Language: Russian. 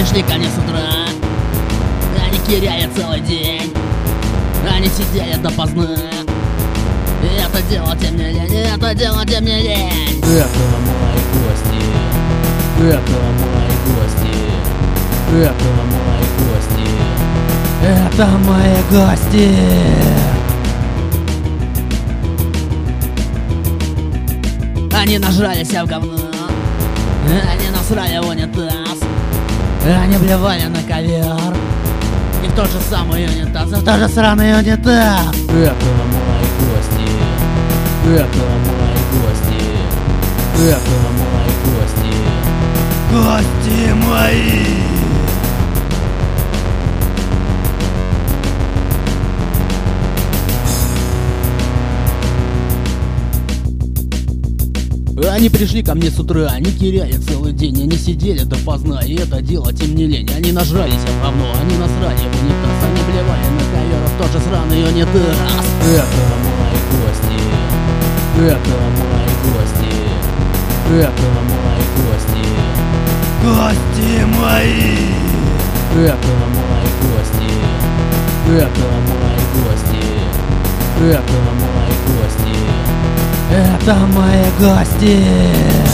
пришли ко мне с утра. Они киряли целый день. Они сидели допоздна. И это дело тем не лень, это дело тем не лень. Это мои гости. Это мои гости. Это мои гости. Это мои гости. Они нажрались в говно. Они насрали в унитаз. Они блевали на ковер. И в тот же самый унитаз, и в В тот же сраный унитаз. Это мои гости. Это мои гости. Это мои гости. Гости мои. Они пришли ко мне с утра, они киряли целый день. Они сидели допоздна, и это дело тем не лень. Они нажрались в говно, они насрали в унитаз. Они блевали на ковер, в тот же сраный унитаз. Это мои гости. Это мои гости. Это мои гости. Гости мои. Это мои гости. Это мои гости. Это мои гости. Это мои гости.